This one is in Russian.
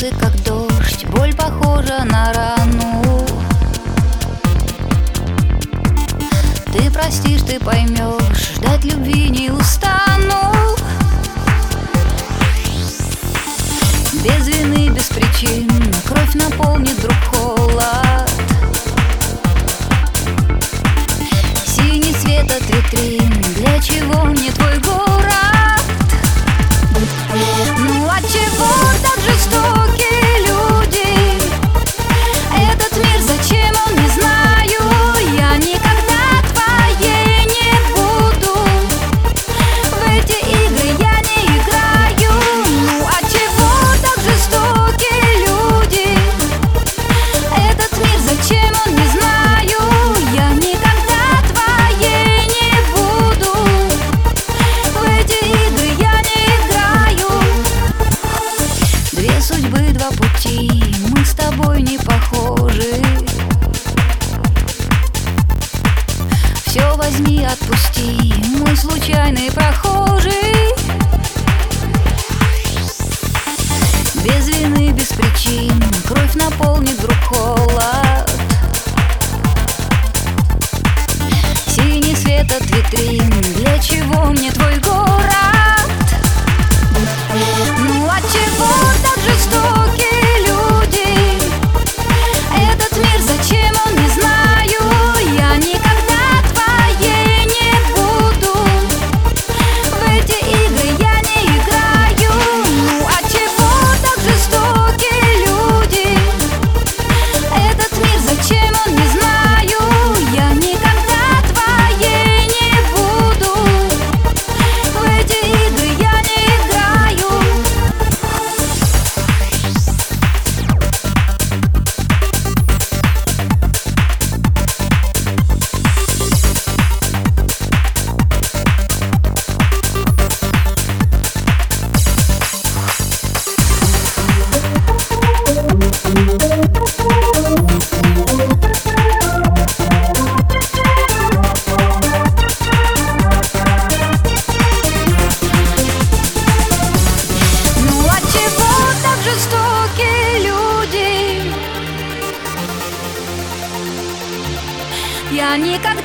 слезы, как дождь, боль похожа на рану. Ты простишь, ты поймешь, ждать любви не устану. Без вины, без причин кровь наполнит вдруг холод. Синий свет от витрин, для чего мне твой город? Ну отчего так жестоки люди? Этот мир, зачем он, не знаю. Я никогда твоей не буду. В эти игры я не играю. Ну отчего так жестоки люди? Этот мир, зачем он, не знаю. Я никогда твоей не буду. В эти игры я не играю. Две судьбы, два пути, мы с тобой не похожи. Все возьми, отпусти, мой случайный прохожий. Без вины, без причин кровь наполнит вдруг холод. Синий свет от витрин, для чего мне твой город? Ну отчего так жестоки люди? Этот мир, зачем он, не знаю. Я никогда твоей не буду. В эти игры я не играю. Ну отчего так жестоки люди? Этот мир, зачем он, не знаю. Я никогда твоей не буду. В эти игры я не играю. Ну отчего так жестоки люди? Я никогда